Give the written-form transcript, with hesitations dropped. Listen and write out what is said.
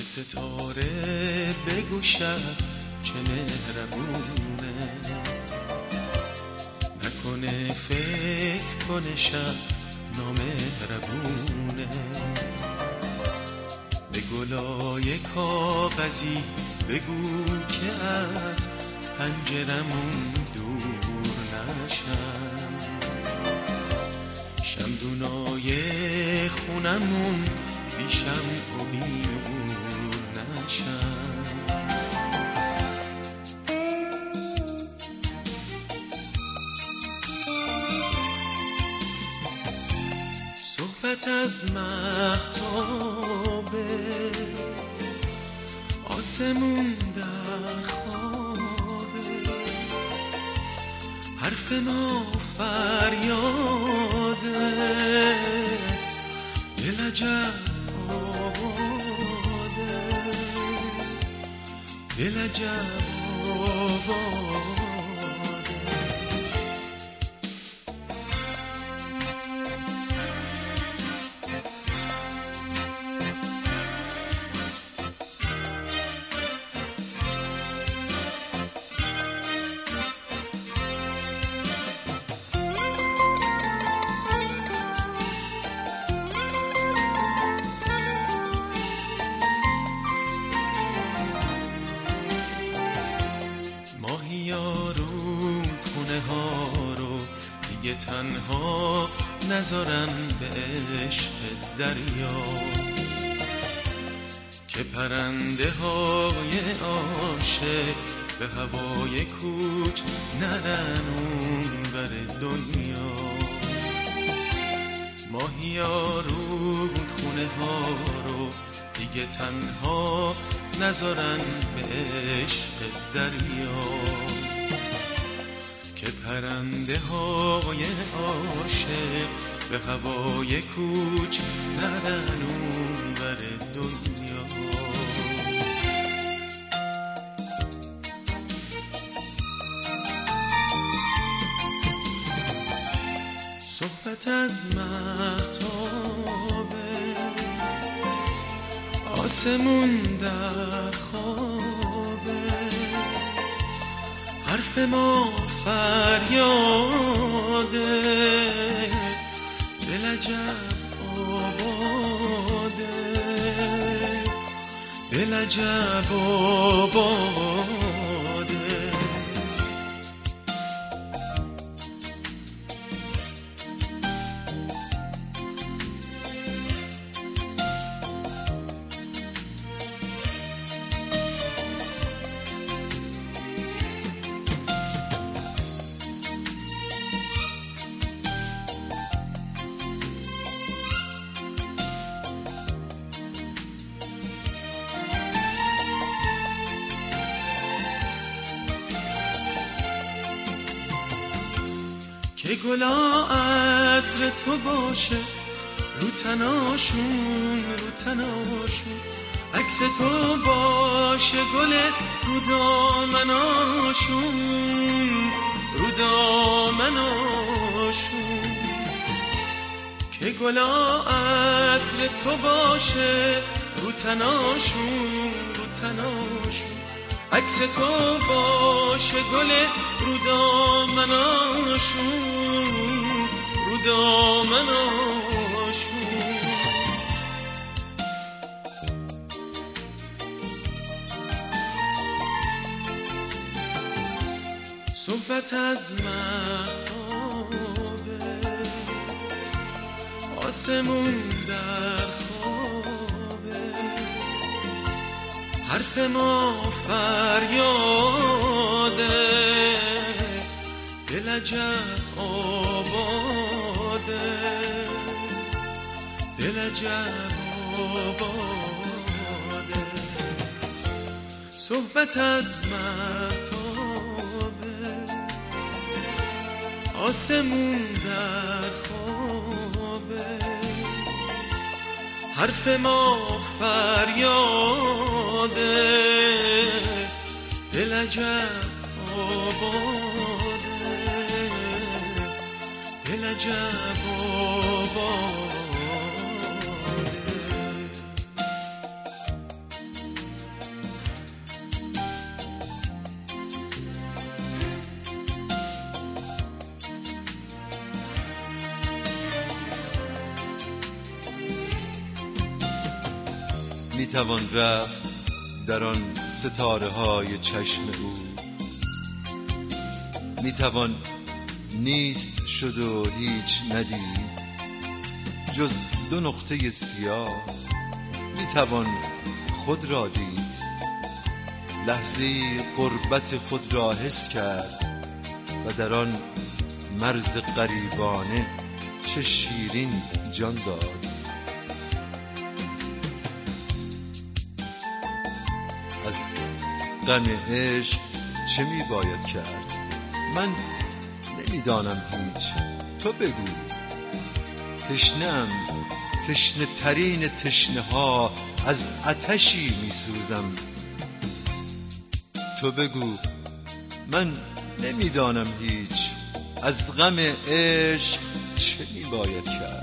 ستاره بگو شب چه مهربونه، نکنه فکر کنه شب نامهربونه. به گلای کاغذی بگو که از پنجرمون دور نشن، شمدونای خونمون بیشم و بی نور نشن. صحبت از مهتابه، آسمون در خوابه، حرف ما فریاده، دل عجب آباده، دل عجب آباده. خونه ها رو دیگه تنها نذارن به عشق دریا، که پرنده های عاشق به هوای کوچ نرن اون بر دنیا. ماهیا رودخونه ها رو دیگه تنها نذارن به عشق دریا، که پرنده های عاشق به هوای کوچ نرن اون بر دنیا. صحبت از مهتابه، آسمون در خوابه، حرف ما فریاده، دل عجب آباده، دل عجب آباده. که گلا عطر تو باشه رو تناشون، رو تناشون عکس تو باشه گل رو دامناشون، رو دامناشون. که گلا عطر تو باشه رو تناشون، رو تناشون عکس تو باشه گل رو دامناشون، رو دامناشون. صحبت از مهتابه، آسمون در خوابه، حرف ما فریاده، دل عجب آباده، دل عجب آباده. صحبت از مهتابه، آسمون در خوابه، حرف ما فریاده، دل عجب آباده، دل عجب آباده. میتوان رفت در آن ستاره های چشم او، میتوان نیست شد و هیچ ندید جز دو نقطه سیاه، میتوان خود را دید، لحظه غربت خود را حس کرد و در آن مرز غریبانه چه شیرین جان داد. از غم عشق چه می باید کرد؟ من نمیدانم هیچ، تو بگو. تشنه‌ام، تشنه ترین تشنه ها، از آتشی می سوزم. تو بگو. من نمیدانم هیچ، از غم عشق چه می باید کرد؟